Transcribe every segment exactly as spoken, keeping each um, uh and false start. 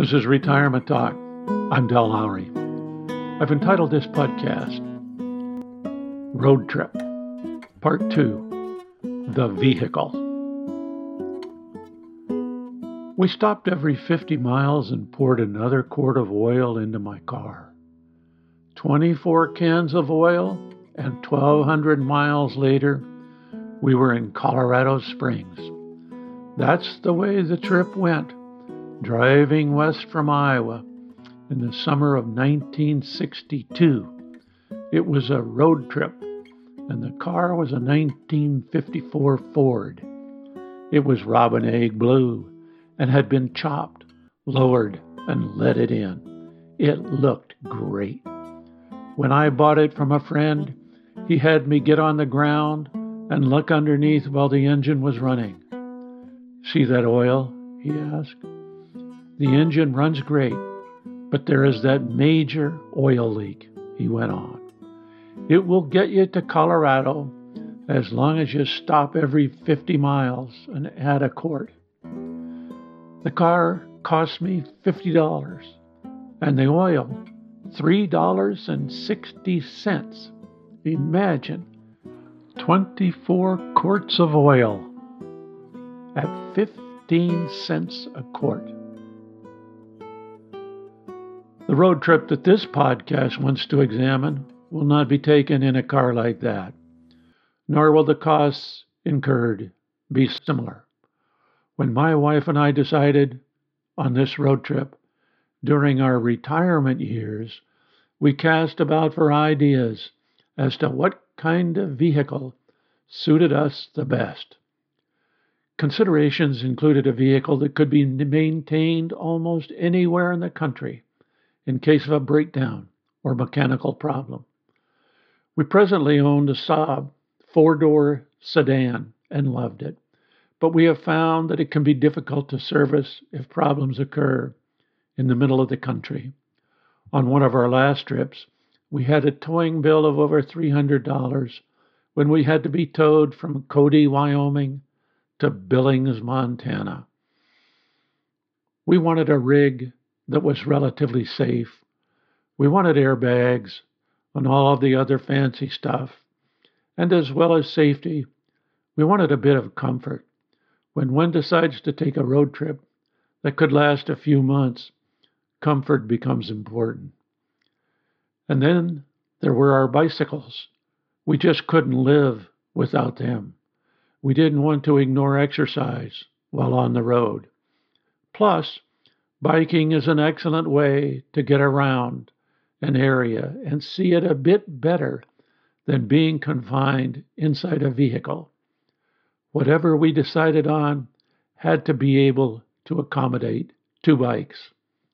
This is Retirement Talk. I'm Del Lowry. I've entitled this podcast Road Trip, Part two, The Vehicle. We stopped every fifty miles and poured another quart of oil into my car. twenty-four cans of oil, and twelve hundred miles later, we were in Colorado Springs. That's the way the trip went, driving west from Iowa in the summer of nineteen sixty-two. It was a road trip, and the car was a nineteen fifty-four Ford. It was robin egg blue and had been chopped, lowered, and leaded in. It looked great. When I bought it from a friend, he had me get on the ground and look underneath while the engine was running. "See that oil?" he asked. "The engine runs great, but there is that major oil leak," he went on. "It will get you to Colorado as long as you stop every fifty miles and add a quart." The car cost me fifty dollars, and the oil three dollars and sixty cents. Imagine twenty-four quarts of oil at fifteen cents a quart. The road trip that this podcast wants to examine will not be taken in a car like that, nor will the costs incurred be similar. When my wife and I decided on this road trip during our retirement years, we cast about for ideas as to what kind of vehicle suited us the best. Considerations included a vehicle that could be maintained almost anywhere in the country in case of a breakdown or mechanical problem. We presently owned a Saab four-door sedan and loved it, but we have found that it can be difficult to service if problems occur in the middle of the country. On one of our last trips, we had a towing bill of over three hundred dollars when we had to be towed from Cody, Wyoming to Billings, Montana. We wanted a rig that was relatively safe. We wanted airbags and all of the other fancy stuff. And as well as safety, we wanted a bit of comfort. When one decides to take a road trip that could last a few months, comfort becomes important. And then there were our bicycles. We just couldn't live without them. We didn't want to ignore exercise while on the road. Plus, biking is an excellent way to get around an area and see it a bit better than being confined inside a vehicle. Whatever we decided on had to be able to accommodate two bikes.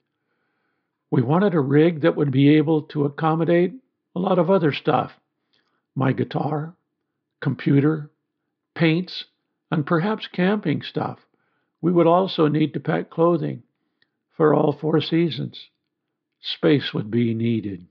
We wanted a rig that would be able to accommodate a lot of other stuff. My guitar, computer, paints, and perhaps camping stuff. We would also need to pack clothing for all four seasons. Space would be needed.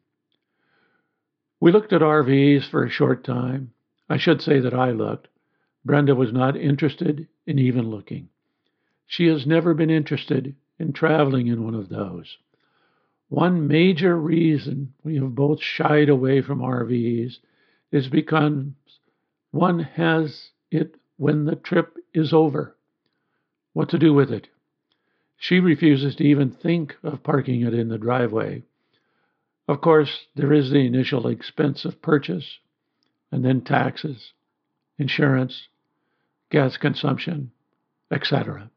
We looked at R Vs for a short time. I should say that I looked. Brenda was not interested in even looking. She has never been interested in traveling in one of those. One major reason we have both shied away from R Vs is because one has it when the trip is over. What to do with it? She refuses to even think of parking it in the driveway. Of course, there is the initial expense of purchase, and then taxes, insurance, gas consumption, et cetera.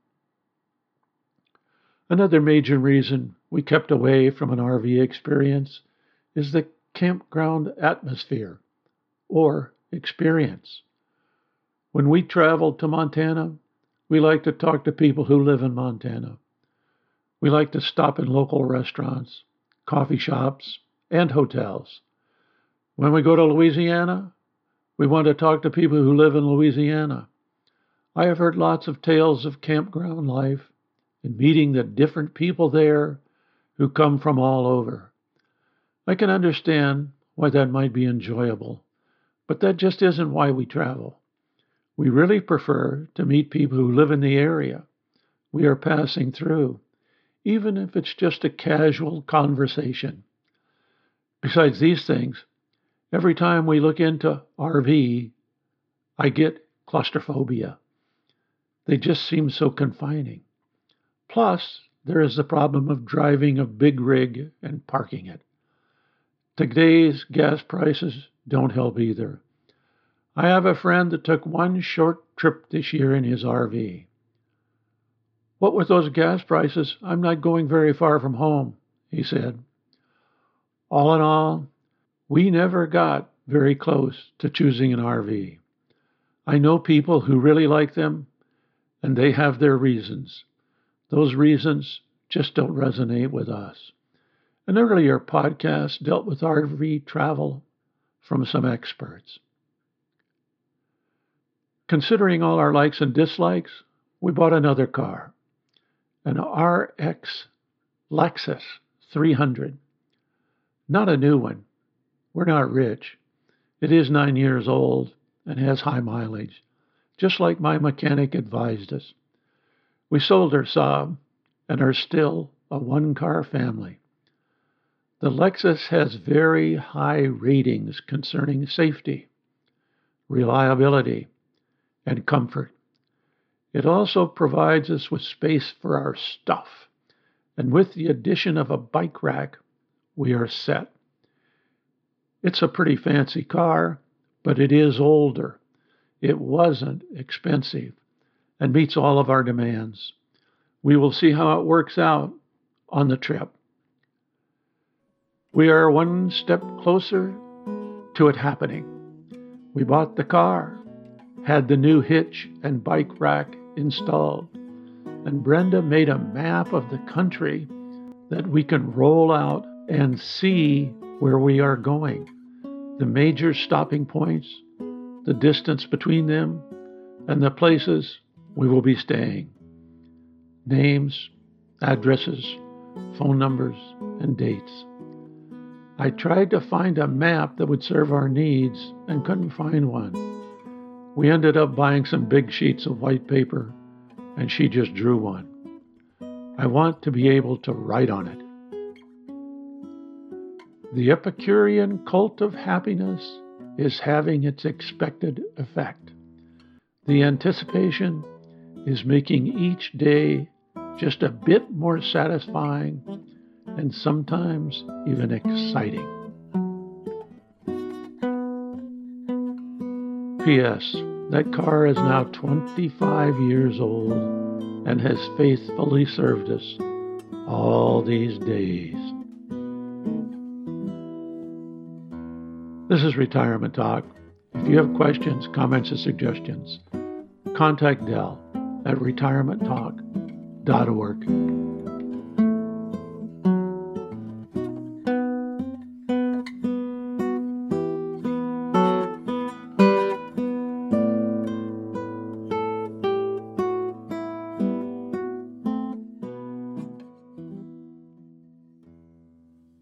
Another major reason we kept away from an R V experience is the campground atmosphere or experience. When we traveled to Montana, we like to talk to people who live in Montana. We like to stop in local restaurants, coffee shops, and hotels. When we go to Louisiana, we want to talk to people who live in Louisiana. I have heard lots of tales of campground life and meeting the different people there who come from all over. I can understand why that might be enjoyable, but that just isn't why we travel. We really prefer to meet people who live in the area we are passing through, even if it's just a casual conversation. Besides these things, every time we look into R V, I get claustrophobia. They just seem so confining. Plus, there is the problem of driving a big rig and parking it. Today's gas prices don't help either. I have a friend that took one short trip this year in his R V. What with those gas prices, I'm not going very far from home, he said. All in all, we never got very close to choosing an R V. I know people who really like them, and they have their reasons. Those reasons just don't resonate with us. An earlier podcast dealt with R V travel from some experts. Considering all our likes and dislikes, we bought another car, an R X Lexus three hundred. Not a new one. We're not rich. It is nine years old and has high mileage, just like my mechanic advised us. We sold our Saab and are still a one-car family. The Lexus has very high ratings concerning safety, reliability, and comfort. It also provides us with space for our stuff, and with the addition of a bike rack, we are set. It's a pretty fancy car, but it is older. It wasn't expensive and meets all of our demands. We will see how it works out on the trip. We are one step closer to it happening. We bought the car, had the new hitch and bike rack installed, and Brenda made a map of the country that we can roll out and see where we are going, the major stopping points, the distance between them, and the places we will be staying. Names, addresses, phone numbers, and dates. I tried to find a map that would serve our needs and couldn't find one. We ended up buying some big sheets of white paper, and she just drew one. I want to be able to write on it. The Epicurean cult of happiness is having its expected effect. The anticipation is making each day just a bit more satisfying and sometimes even exciting. P S. That car is now twenty-five years old and has faithfully served us all these days. This is Retirement Talk. If you have questions, comments, or suggestions, contact Del at retirement talk dot org.